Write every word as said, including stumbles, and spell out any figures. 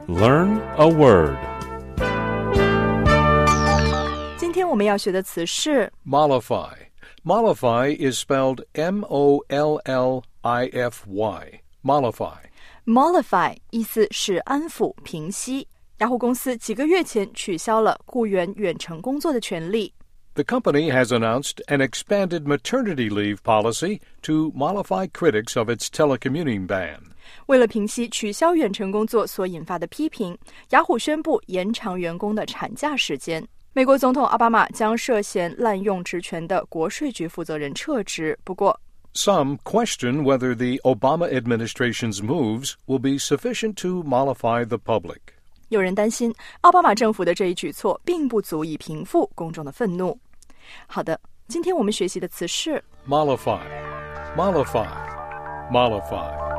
Learn a word. 今天我们要学的词是 Mollify. Mollify is spelled M O L L I F Y. Mollify. mollify， 意思是安抚、平息。雅虎公司几个月前取消了雇员远程工作的权利。 The company has announced an expanded maternity leave policy to mollify critics of its telecommuting ban. 为了平息取消远程工作所引发的批评，雅虎宣布延长员工的产假时间。美国总统奥巴马将涉嫌滥用职权的国税局负责人撤职，不过 Some question whether the Obama administration's moves will be sufficient to mollify the public. 有人担心奥巴马政府的这一举措并不足以平复公众的愤怒。好的，今天我们学习的词是 Mollify. Mollify. Mollify.